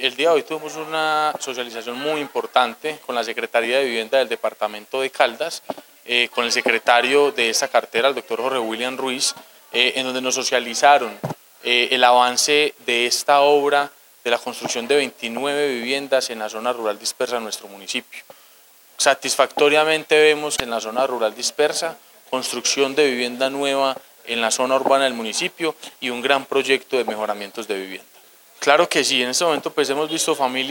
El día de hoy tuvimos una socialización muy importante con la Secretaría de Vivienda del Departamento de Caldas, con el secretario de esta cartera, el doctor Jorge William Ruiz, en donde nos socializaron el avance de esta obra de la construcción de 29 viviendas en la zona rural dispersa de nuestro municipio. Satisfactoriamente vemos en la zona rural dispersa construcción de vivienda nueva en la zona urbana del municipio y un gran proyecto de mejoramientos de vivienda. Claro que sí, en este momento pues hemos visto familias